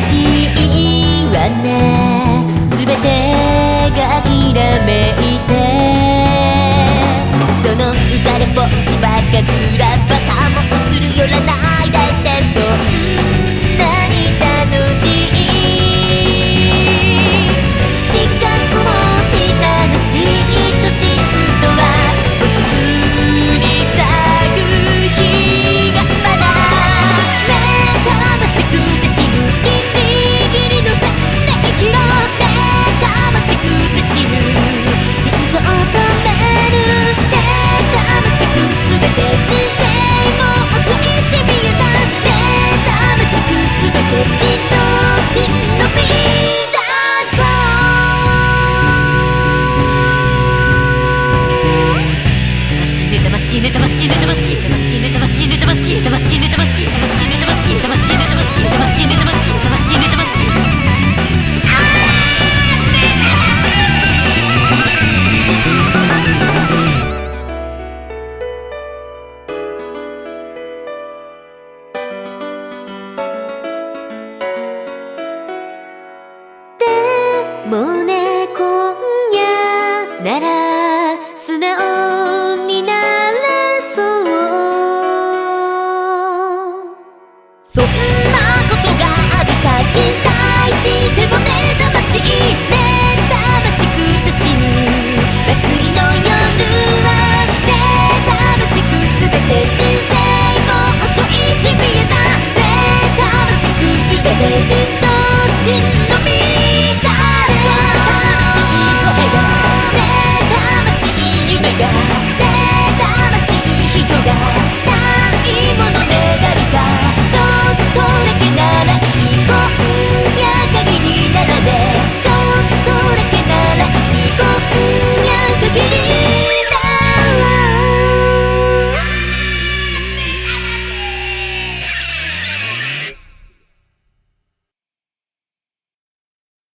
しいわね、すべてがきらめいて、その浮かれっぽっちばっかずらバカも映るよらないだってそんなに楽しい、近くもしたの嫉妬は夢中に咲く日がまだ目かましくて死ぬギリギリの3年キロ、目かましくて死ぬ心臓を止める、目かましく全て人生もうちょいしびれた、目かましく全て死と忍びだぞ。死ねたま死ねたま死ねたま死ねたま死ね